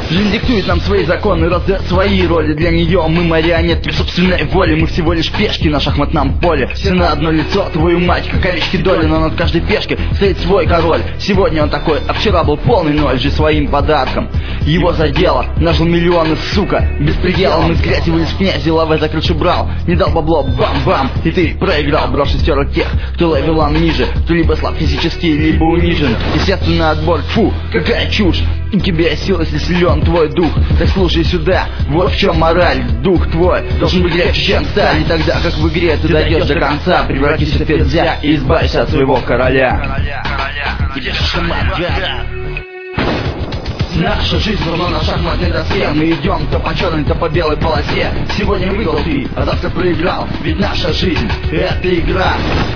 Жизнь диктует нам свои законы, раздает свои роли. Для нее мы марионетки в собственной воле. Мы всего лишь пешки на шахматном поле. Все на одно лицо, твою мать, как овечки доли. Но над каждой пешкой стоит свой король. Сегодня он такой, а вчера был полный ноль же своим подарком. Его задело, нажил миллионы, сука, без предела. Мы скрятивались в князь, лавой за крышу брал. Не дал бабло, бам-бам, и ты проиграл. Брошь шестерок тех, кто ловелан ниже, кто либо слаб физически, либо унижен. Естественный отбор, фу, какая чушь. У тебя сила, если силен твой дух. Так слушай сюда, вот в чем мораль. Дух твой должен быть легче, чем сталь. И тогда, как в игре, ты дойдешь до конца. Превратись в ферзя и избавься от своего короля. Где же шахмат, наша жизнь равно на шахматной доске. Мы идем то по черной, то по белой полосе. Сегодня выиграл ты, а завтра проиграл. Ведь наша жизнь — это игра.